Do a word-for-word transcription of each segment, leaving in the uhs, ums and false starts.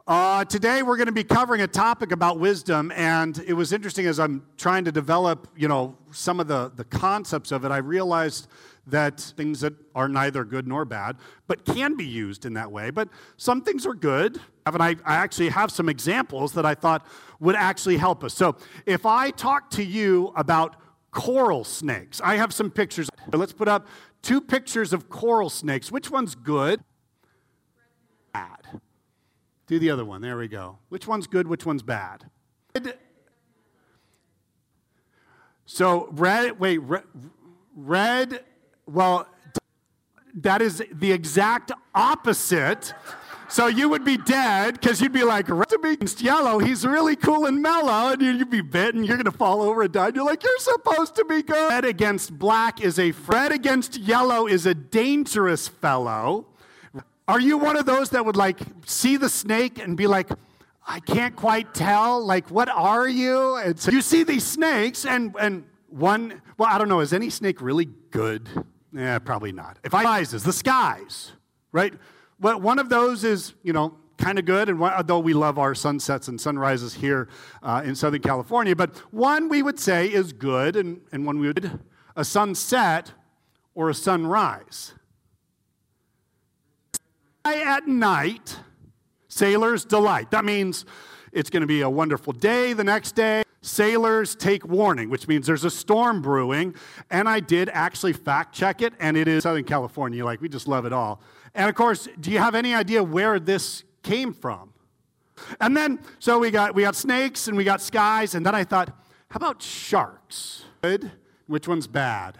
Uh, today we're going to be covering a topic about wisdom, and it was interesting as I'm trying to develop, you know, some of the, the concepts of it, I realized that things that are neither good nor bad, but can be used in that way. But some things are good, and I, I actually have some examples that I thought would actually help us. So if I talk to you about coral snakes, I have some pictures. Let's put up two pictures of coral snakes. Which one's good? Bad. Do the other one. There we go. Which one's good? Which one's bad? So red, wait, red, red, well, that is the exact opposite. So you would be dead because you'd be like, red against yellow, he's really cool and mellow, and you'd be bitten, you're going to fall over and die. And you're like, you're supposed to be good. Red against black is a, red against yellow is a dangerous fellow. Are you one of those that would like see the snake and be like, I can't quite tell, like, what are you? And so you see these snakes and, and one, well, I don't know, is any snake really good? Yeah, probably not. If I rises, the skies, right? Well, one of those is, you know, kind of good, and one, although we love our sunsets and sunrises here uh, in Southern California, but one we would say is good, and, and one we would, a sunset or a sunrise. At night, sailors delight. That means it's going to be a wonderful day the next day. Sailors take warning, which means there's a storm brewing. And I did actually fact check it, and it is Southern California. Like, we just love it all. And of course, do you have any idea where this came from? And then, so we got we got snakes and we got skies, and then I thought, how about sharks? Good. Which one's bad?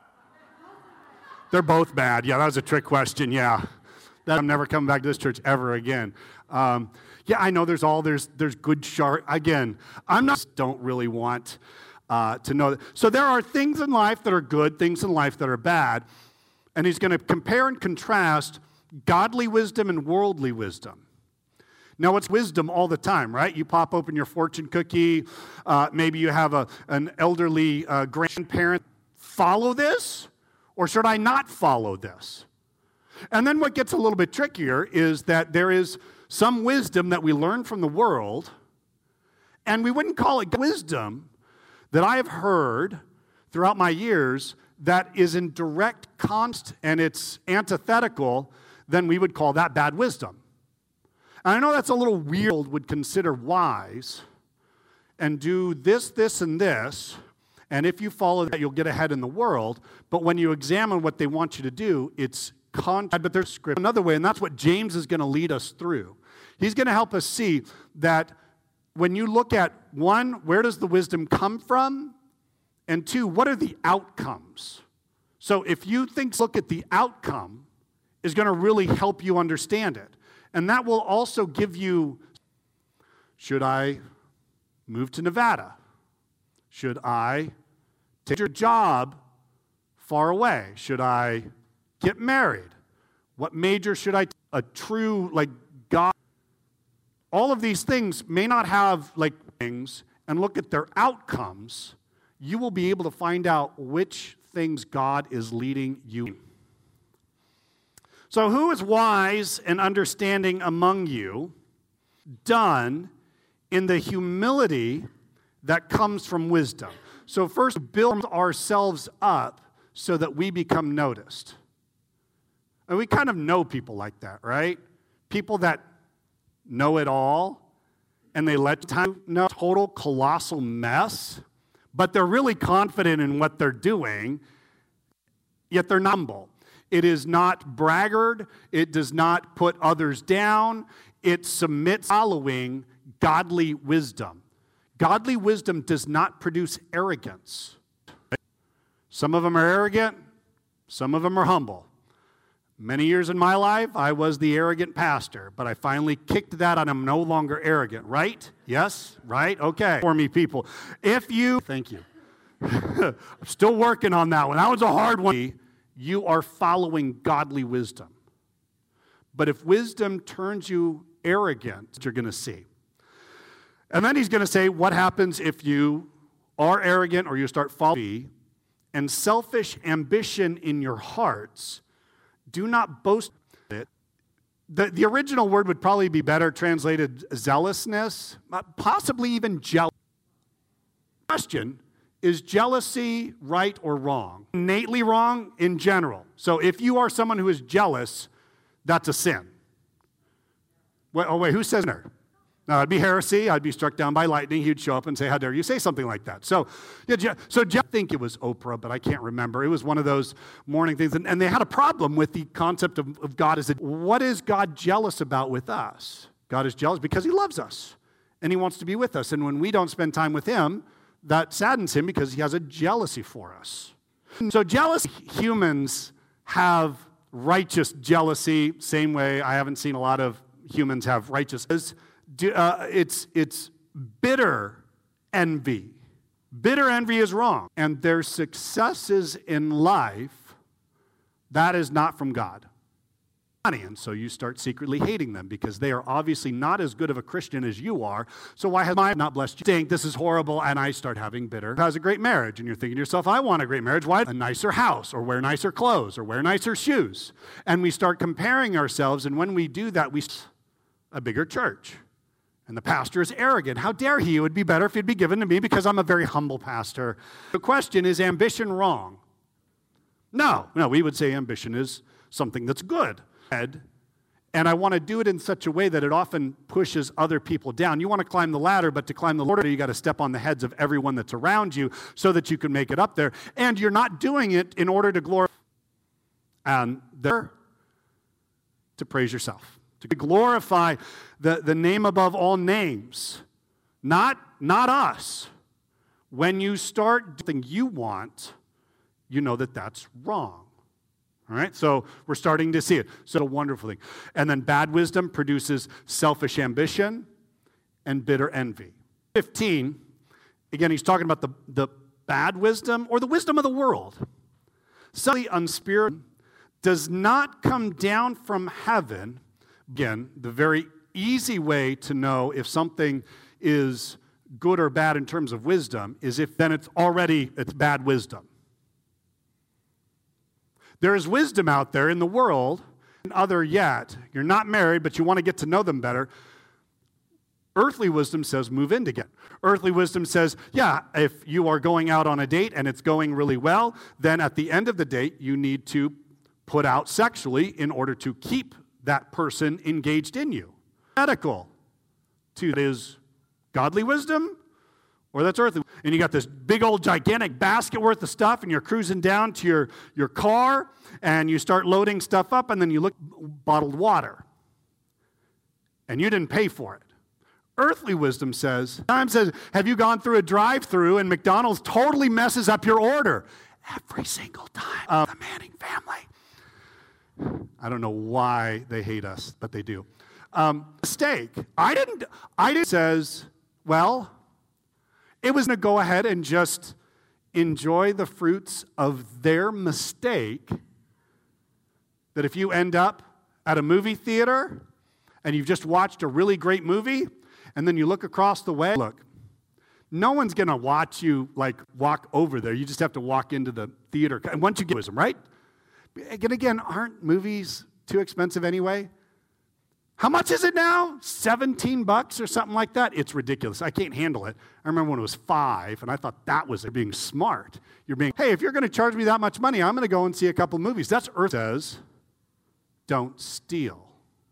They're both bad. Yeah, that was a trick question. Yeah. That I'm never coming back to this church ever again. Um, yeah, I know there's all, there's there's good shark. Again, I'm not, don't really want uh, to know that. So there are things in life that are good, things in life that are bad. And he's going to compare and contrast godly wisdom and worldly wisdom. Now, it's wisdom all the time, right? You pop open your fortune cookie. Uh, maybe you have a, an elderly uh, grandparent. Follow this? Or should I not follow this? And then what gets a little bit trickier is that there is some wisdom that we learn from the world, and we wouldn't call it wisdom, that I have heard throughout my years that is in direct const and it's antithetical, then we would call that bad wisdom. And I know that's a little weird, would consider wise and do this, this, and this, and if you follow that, you'll get ahead in the world, but when you examine what they want you to do, it's but there's script another way, and that's what James is going to lead us through. He's going to help us see that when you look at, one, where does the wisdom come from? And two, what are the outcomes? So if you think, look at the outcome, is going to really help you understand it. And that will also give you, should I move to Nevada? Should I take your job far away? Should I get married? What major should I take? A true, like, God. All of these things may not have, like, things, and look at their outcomes. You will be able to find out which things God is leading you. So who is wise and understanding among you, done in the humility that comes from wisdom? So first, build ourselves up so that we become noticed. And we kind of know people like that, right? People that know it all, and they let time know total colossal mess, but they're really confident in what they're doing, yet they're humble. It is not braggart. It does not put others down. It submits following godly wisdom. Godly wisdom does not produce arrogance. Some of them are arrogant. Some of them are humble. Many years in my life, I was the arrogant pastor, but I finally kicked that and I'm no longer arrogant, right? Yes? Right? Okay. For me, people. If you, thank you. I'm still working on that one. That was a hard one. You are following godly wisdom. But if wisdom turns you arrogant, you're going to see. And then he's going to say, what happens if you are arrogant or you start following and selfish ambition in your hearts? Do not boast it. The, the original word would probably be better translated zealousness, possibly even jealousy. Question, is jealousy right or wrong? Innately wrong in general. So if you are someone who is jealous, that's a sin. Wait, oh wait, who says no? No, it'd be heresy. I'd be struck down by lightning. He'd show up and say, how dare you say something like that? So, yeah, so I think it was Oprah, but I can't remember. It was one of those morning things. And, and they had a problem with the concept of, of God. Is it, what is God jealous about with us? God is jealous because he loves us. And he wants to be with us. And when we don't spend time with him, that saddens him because he has a jealousy for us. So jealous humans have righteous jealousy. Same way I haven't seen a lot of humans have righteous. Uh, it's, it's bitter envy. Bitter envy is wrong. And their successes in life, that is not from God. And so you start secretly hating them because they are obviously not as good of a Christian as you are. So why has my not blessed you? Think this is horrible, and I start having bitter. Has a great marriage, and you're thinking to yourself, I want a great marriage. Why? A nicer house, or wear nicer clothes, or wear nicer shoes. And we start comparing ourselves, and when we do that, we a bigger church. And the pastor is arrogant. How dare he? It would be better if it'd be given to me because I'm a very humble pastor. The question is, ambition wrong? No, no, we would say ambition is something that's good. And I want to do it in such a way that it often pushes other people down. You want to climb the ladder, but to climb the ladder, you got to step on the heads of everyone that's around you so that you can make it up there. And you're not doing it in order to glorify and there to praise yourself, to glorify the, the name above all names, not, not us. When you start doing what you want, you know that that's wrong. All right, so we're starting to see it. So a wonderful thing. And then bad wisdom produces selfish ambition and bitter envy. fifteen, again, he's talking about the, the bad wisdom or the wisdom of the world. Subtly unspiritual does not come down from heaven. Again, the very easy way to know if something is good or bad in terms of wisdom is if then it's already, it's bad wisdom. There is wisdom out there in the world, and other yet. You're not married, but you want to get to know them better. Earthly wisdom says move in together. Earthly wisdom says, yeah, if you are going out on a date and it's going really well, then at the end of the date, you need to put out sexually in order to keep that person engaged in you. Medical. To that is godly wisdom, or that's earthly. And you got this big old gigantic basket worth of stuff, and you're cruising down to your, your car, and you start loading stuff up, and then you look bottled water. And you didn't pay for it. Earthly wisdom says, time says, have you gone through a drive-through and McDonald's totally messes up your order? Every single time. Uh, the Manning family. I don't know why they hate us, but they do. Um, mistake. I didn't, I didn't, says, well, it was going to go ahead and just enjoy the fruits of their mistake. That if you end up at a movie theater and you've just watched a really great movie and then you look across the way, look, no one's going to watch you like walk over there. You just have to walk into the theater. And once you get wisdom, right? Again, again, aren't movies too expensive anyway? How much is it now? seventeen bucks or something like that? It's ridiculous. I can't handle it. I remember when it was five, and I thought that was being smart. You're being, hey, if you're going to charge me that much money, I'm going to go and see a couple movies. That's Earth says, don't steal.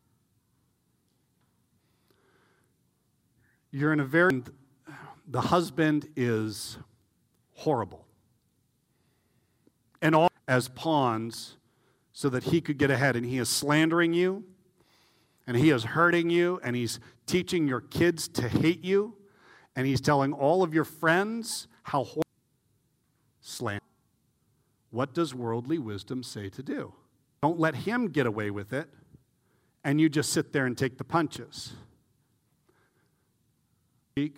You're in a very, the husband is horrible. And all as pawns so that he could get ahead, and he is slandering you. And he is hurting you, and he's teaching your kids to hate you, and he's telling all of your friends how horrible slander. What does worldly wisdom say to do? Don't let him get away with it, and you just sit there and take the punches. Speak,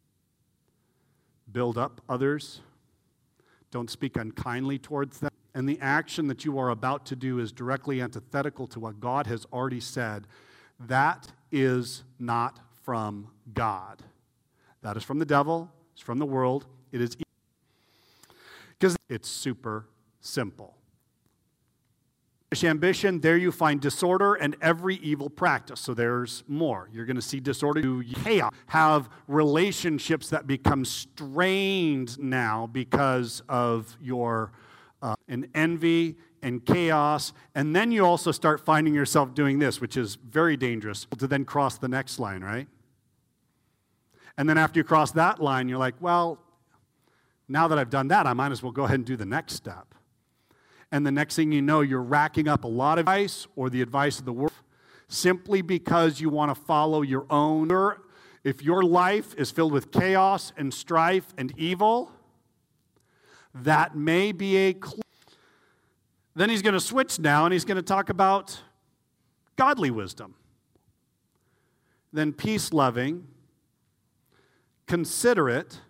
build up others, don't speak unkindly towards them, and the action that you are about to do is directly antithetical to what God has already said. That is not from God. That is from the devil. It's from the world. It is because it's super simple. Ambition, there you find disorder and every evil practice. So there's more. You're going to see disorder, chaos, have relationships that become strained now because of your uh, an envy and chaos. And then you also start finding yourself doing this, which is very dangerous, to then cross the next line, right? And then after you cross that line, you're like, well, now that I've done that, I might as well go ahead and do the next step. And the next thing you know, you're racking up a lot of advice or the advice of the world simply because you want to follow your own. If your life is filled with chaos and strife and evil, that may be a clue. Then he's going to switch now and he's going to talk about godly wisdom. Then peace-loving, considerate.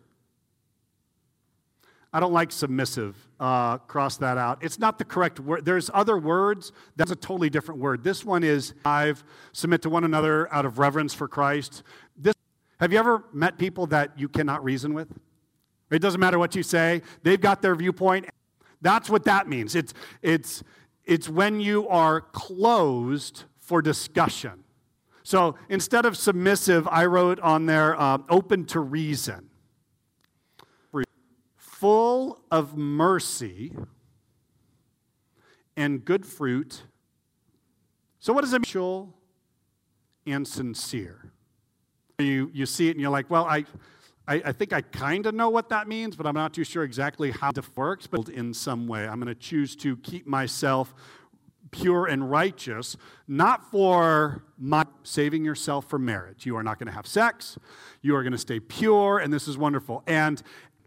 I don't like submissive. Uh, cross that out. It's not the correct word. There's other words. That's a totally different word. This one is, I've submit to one another out of reverence for Christ. This, have you ever met people that you cannot reason with? It doesn't matter what you say. They've got their viewpoint. That's what that means. It's, it's, it's when you are closed for discussion. So instead of submissive, I wrote on there, uh, open to reason. Full of mercy and good fruit. So what does it mean? And sincere. You, you see it and you're like, well, I, I, I think I kind of know what that means, but I'm not too sure exactly how it works, but in some way. I'm going to choose to keep myself pure and righteous, not for my saving yourself for marriage. You are not going to have sex. You are going to stay pure, and this is wonderful. And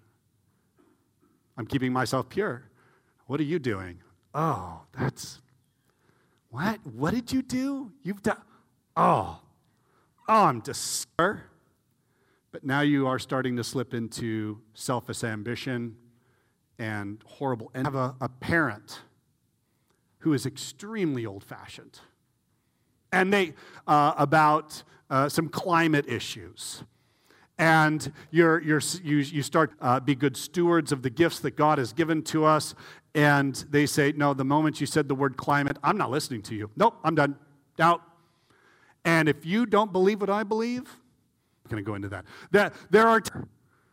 I'm keeping myself pure. What are you doing? Oh, that's, what? What did you do? You've done, oh, oh, I'm discouraged. But now you are starting to slip into selfish ambition and horrible. And have a, a parent who is extremely old-fashioned. And they, uh, about uh, some climate issues. And you're, you're, you, you start uh, be good stewards of the gifts that God has given to us. And they say, no, the moment you said the word climate, I'm not listening to you. Nope, I'm done. Out. And if you don't believe what I believe, I'm going to go into that. That there are, t-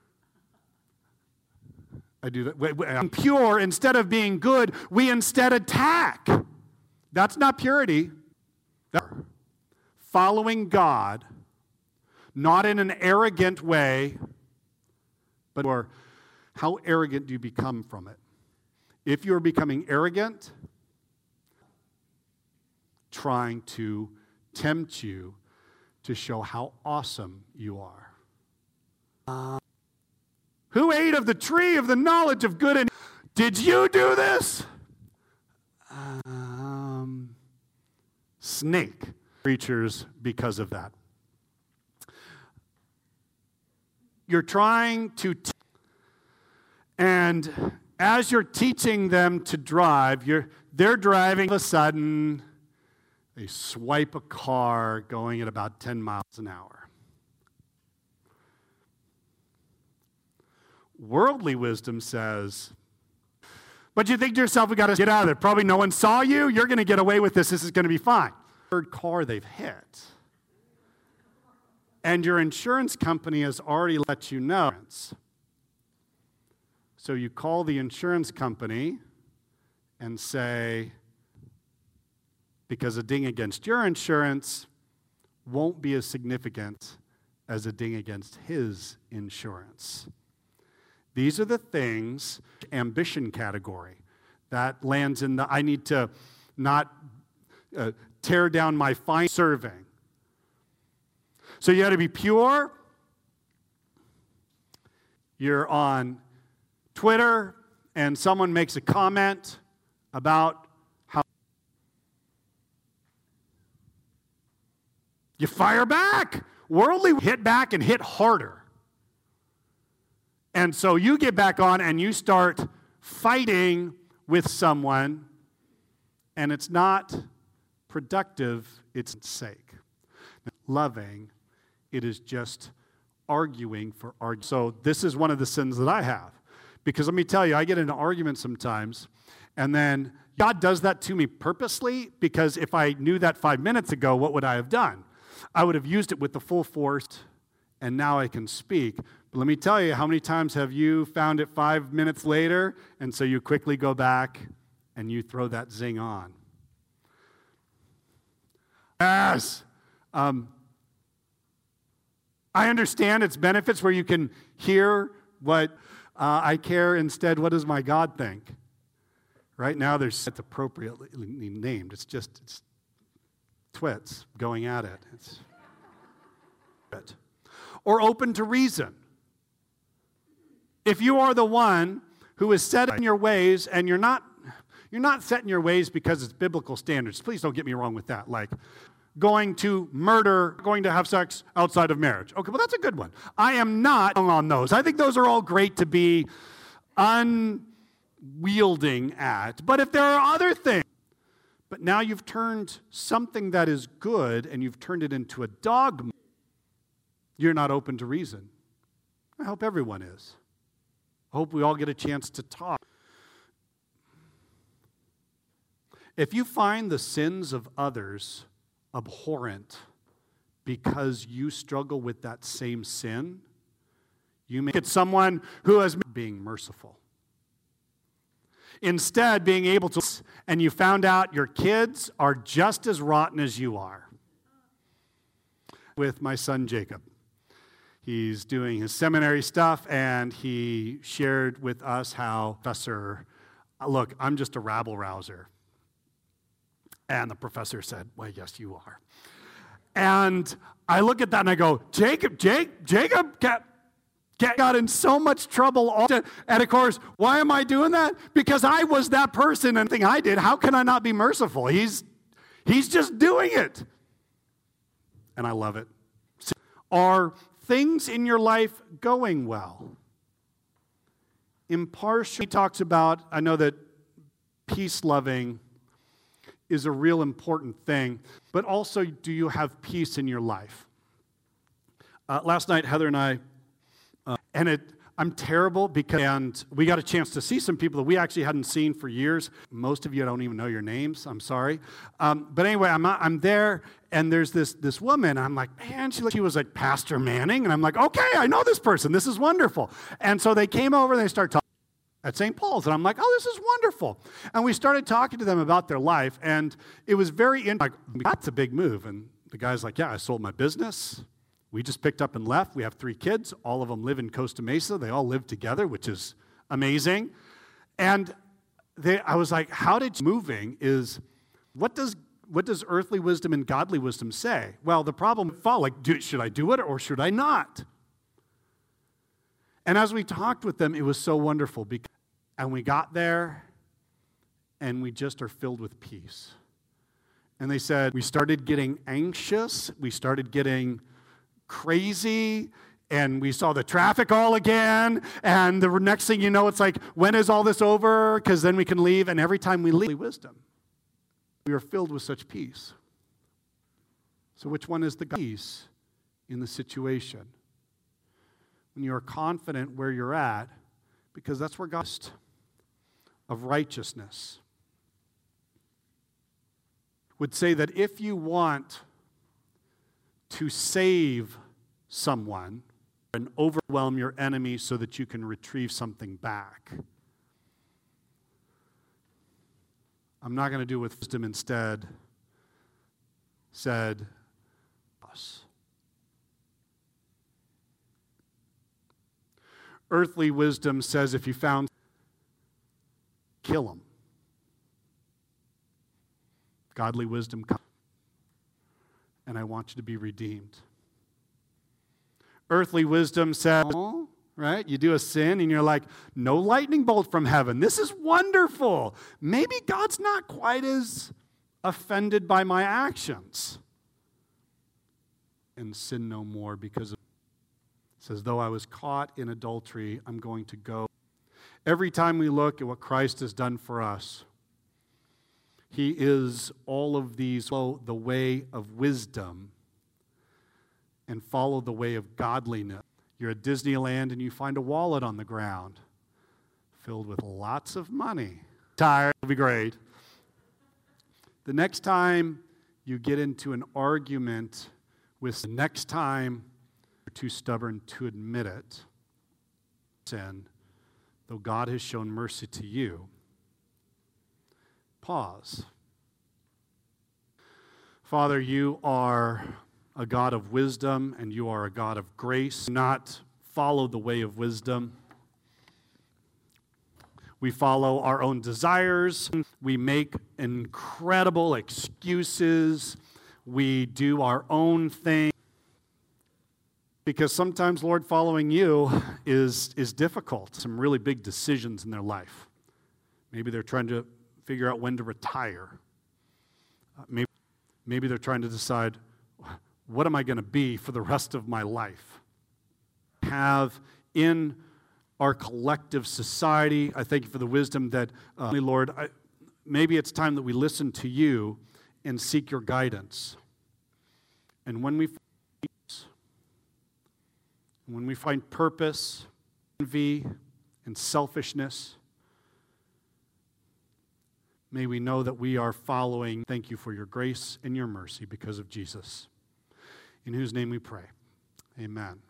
I do that. Wait, wait, I'm pure, instead of being good, we instead attack. That's not purity. That's following God. Not in an arrogant way, but or how arrogant do you become from it? If you're becoming arrogant, trying to tempt you to show how awesome you are. Uh, who ate of the tree of the knowledge of good and did you do this? Um, snake creatures because of that. You're trying to, t- and as you're teaching them to drive, you're they're driving. All of a sudden, they swipe a car going at about ten miles an hour. Worldly wisdom says, but you think to yourself, we got to get out of there. Probably no one saw you. You're going to get away with this. This is going to be fine. Third car they've hit. And your insurance company has already let you know. So you call the insurance company and say, because a ding against your insurance won't be as significant as a ding against his insurance. These are the things, ambition category, that lands in the, I need to not uh, tear down my fine serving. So you got to be pure. You're on Twitter, and someone makes a comment about how you fire back. Worldly hit back and hit harder. And so you get back on and you start fighting with someone, and it's not productive, it's sake. Loving, it is just arguing for arguing. So this is one of the sins that I have. Because let me tell you, I get into arguments sometimes, and then God does that to me purposely, because if I knew that five minutes ago, what would I have done? I would have used it with the full force, and now I can speak. But let me tell you, how many times have you found it five minutes later, and so you quickly go back and you throw that zing on? Yes. Um, I understand its benefits where you can hear what uh, I care instead, what does my God think? Right now, there's it's appropriately named. It's just it's twits going at it. It's it. Or open to reason. If you are the one who is set in your ways, and you're not you're not set in your ways because it's biblical standards. Please don't get me wrong with that. Like going to murder, going to have sex outside of marriage. Okay, well, that's a good one. I am not on those. I think those are all great to be unwielding at. But if there are other things, but now you've turned something that is good and you've turned it into a dogma, you're not open to reason. I hope everyone is. I hope we all get a chance to talk. If you find the sins of others abhorrent because you struggle with that same sin, you make it someone who is being merciful. Instead, being able to, and you found out your kids are just as rotten as you are. With my son Jacob. He's doing his seminary stuff, and he shared with us how, Professor, look, I'm just a rabble-rouser. And the professor said, well, yes, you are. And I look at that and I go, Jacob, Jake, Jacob got, got in so much trouble. Often. And of course, why am I doing that? Because I was that person and the thing I did. How can I not be merciful? He's, he's just doing it. And I love it. Are things in your life going well? Impartial. He talks about, I know that peace-loving is a real important thing, but also, do you have peace in your life? Uh, last night, Heather and I, uh, and it, I'm terrible because, and we got a chance to see some people that we actually hadn't seen for years. Most of you don't even know your names. I'm sorry. Um, but anyway, I'm I'm there, and there's this this woman. I'm like, man, she, she was like Pastor Manning, and I'm like, okay, I know this person. This is wonderful. And so they came over, and they started talking at Saint Paul's, and I'm like, oh, this is wonderful. And we started talking to them about their life, and it was very interesting. Like, that's a big move. And the guy's like, yeah, I sold my business. We just picked up and left. We have three kids. All of them live in Costa Mesa. They all live together, which is amazing. And they, I was like, how did you moving is, what does what does earthly wisdom and godly wisdom say? Well, the problem fall like, do, should I do it or should I not? And as we talked with them, it was so wonderful. Because, and we got there, and we just are filled with peace. And they said, we started getting anxious. We started getting crazy, and we saw the traffic all again. And the next thing you know, it's like, when is all this over? Because then we can leave. And every time we leave, wisdom. We are filled with such peace. So which one is the peace in the situation? When you are confident where you're at, because that's where God's of righteousness would say that if you want to save someone and overwhelm your enemy so that you can retrieve something back, I'm not going to do it with wisdom. Instead said us. Earthly wisdom says if you found, kill them. Godly wisdom comes, and I want you to be redeemed. Earthly wisdom says, oh, right? You do a sin, and you're like, no lightning bolt from heaven. This is wonderful. Maybe God's not quite as offended by my actions. And sin no more because of it says, though I was caught in adultery, I'm going to go. Every time we look at what Christ has done for us, he is all of these, follow the way of wisdom and follow the way of godliness. You're at Disneyland and you find a wallet on the ground filled with lots of money. Tired, it'll be great. The next time you get into an argument with, the next time you're too stubborn to admit it, sin, though God has shown mercy to you, pause. Father, you are a God of wisdom and you are a God of grace. Not follow the way of wisdom. We follow our own desires. We make incredible excuses. We do our own thing. Because sometimes, Lord, following you is, is difficult. Some really big decisions in their life. Maybe they're trying to figure out when to retire. Uh, maybe, maybe they're trying to decide, what am I going to be for the rest of my life? Have in our collective society, I thank you for the wisdom that, uh, Lord, I, maybe it's time that we listen to you and seek your guidance. And when we find peace, when we find purpose, envy, and selfishness, may we know that we are following. Thank you for your grace and your mercy because of Jesus, in whose name we pray. Amen.